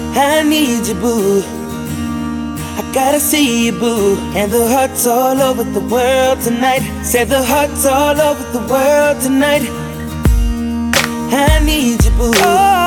I need you, boo. I gotta see you, boo. And the hearts all over the world tonight. Said the hearts all over the world tonight. I need you, boo.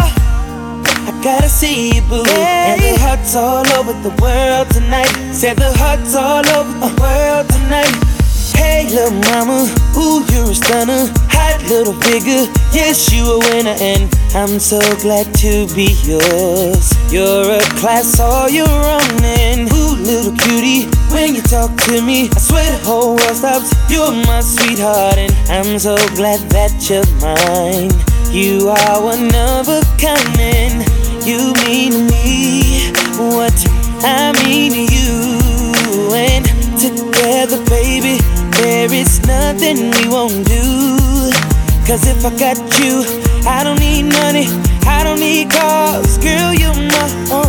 I gotta see you, boo. And the hearts all over the world tonight. Said the hearts all over the world tonight. Hey, little mama, ooh, you're a stunner. Hot little figure, yes, you a winner. And I'm so glad to be yours. You're a class all your own. And ooh, little cutie, when you talk to me, I swear the whole world stops. You're my sweetheart, and I'm so glad that you're mine. You are one of a kind, and you mean to me what I mean to you. And together, baby, there is nothing we won't do. Cause if I got you, I don't need money, I don't need cars. Girl, you're my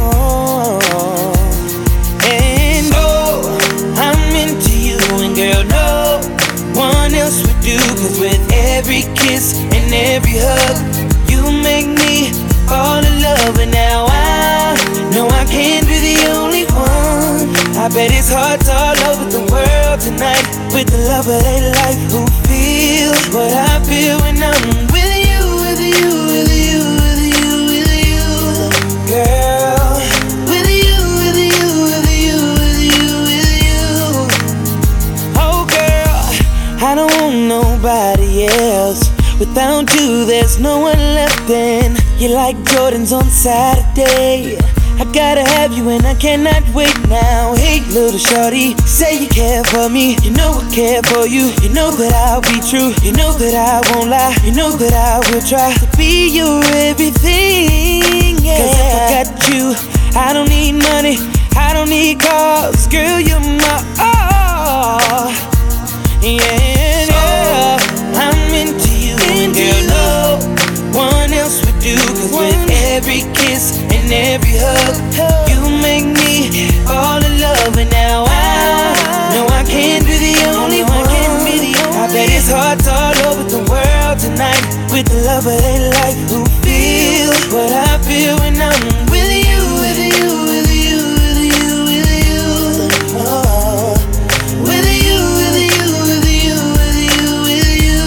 own. And oh, I'm into you. And girl, no one else would do. Cause with every kiss and every hug, you make me fall in love. And now I know I can't be the only one. I bet it's hearts all over the world tonight with the love of their life who feel what I feel when I'm with you, with you, with you, with you, with you, girl. With you, with you, with you, with you, with you. Oh girl, I don't want nobody else. Without you, there's no one left. And you're like Jordans on Saturday. I gotta have you and I cannot wait now. Hey little shorty, say you care for me. You know I care for you. You know that I'll be true. You know that I won't lie. You know that I will try to be your everything, yeah. Cause if I got you, I don't need money, I don't need cars. Girl, you're my all. Yeah, girl, I'm into you. And girl, no one else would do. Cause with every kiss and every hug, you make me fall in love. And now I know I can't be the only one. I bet it's hearts all over the world tonight with the love of their life who feel what I feel when I'm with you, with you, with you, with you, with you. Oh, with you, with you, with you, with you, with you.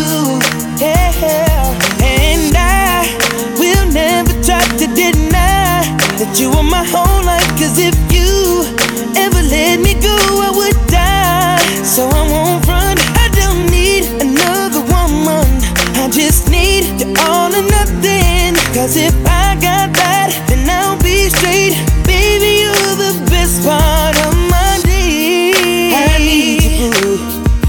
Yeah, and I will never try to deny that you are my whole life. Cause if you ever let me go, I would die. So I won't run, I don't need another woman. I just need you all or nothing. Cause if I got that, then I'll be straight. Baby, you're the best part of my day. I need you, boo.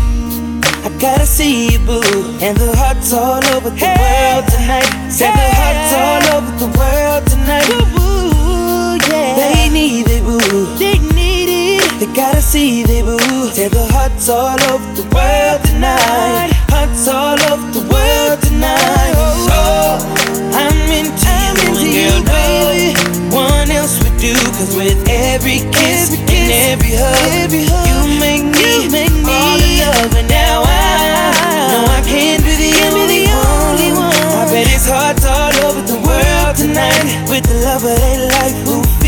I gotta see you, boo. And the hearts all over the world tonight. Say the hearts all over the world tonight. Boo, yeah. They need it, boo. They need it. They gotta see they boo. Say the hearts all over the world tonight. Hearts all over the world tonight. Oh, I'm into you, and girl, no one else would do. Cause with every kiss and every hug, you make me fall in love. And now I know I can't be the only one. I bet it's hearts all over the world tonight with the love of their life who feel